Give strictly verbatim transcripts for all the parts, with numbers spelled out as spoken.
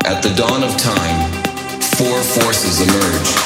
At the dawn of time, four forces emerged.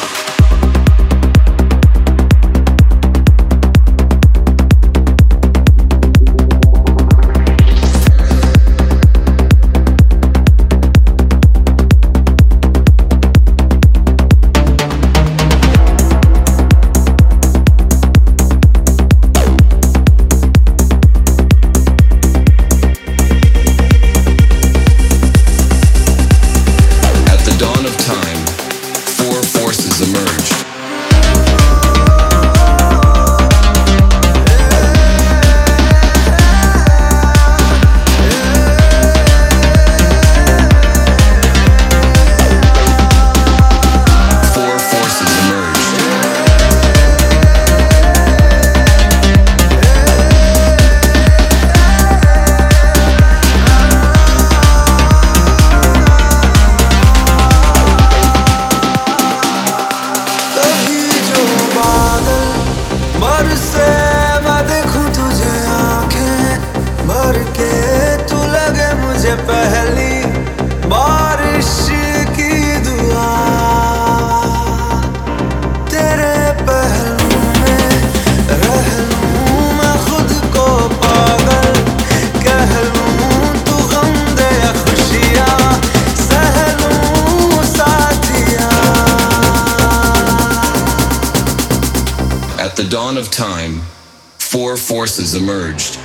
पहली बारिश की दुआ तेरे पहलू में रह लूं मैं खुद को पागल कह लूं तू गम दे खुशियां सह लूं साथिया. At the dawn of time, four forces emerged.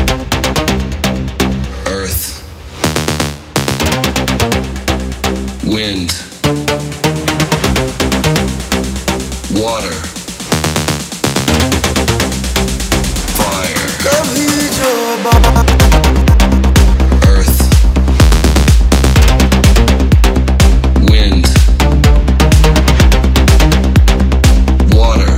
Earth, wind, water, fire. कभी जो बाबा Earth, wind, water,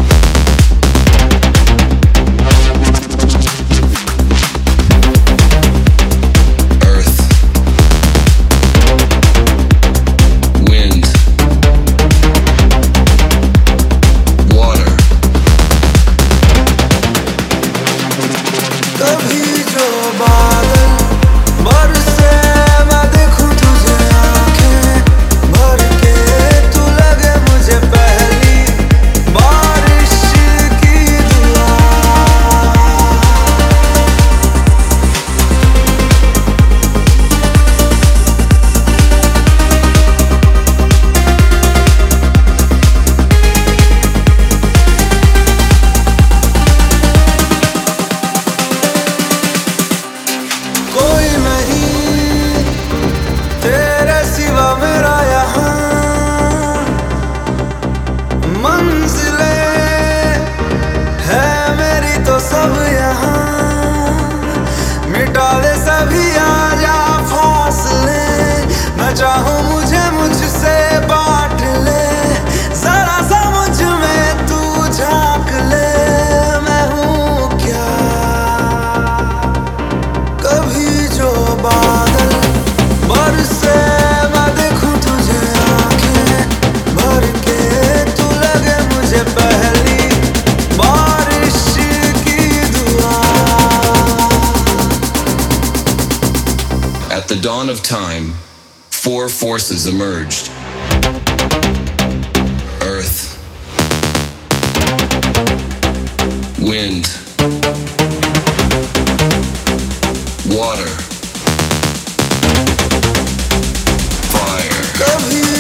earth, wind, water. कभी जो बादल बरसे मैं देखूं तुझे आंखें भर के तू लगे मुझे पहली बारिश की दुआ. कोई नहीं तेरे सिवा मेरा यहाँ मंजिलें है मेरी तो सब यहाँ मिटा दे सभी आजा फासले मैं चाहूँ मुझे मुझसे बांट ले जरा सा मुझ में तू झांक ले मैं हूँ क्या. कभी जो बादल बरसे मैं देखूं तुझे आंखें भर के तू लगे मुझे पहली बारिश की दुआ. At the dawn of time, four forces emerged. Earth, wind, water, fire. कभी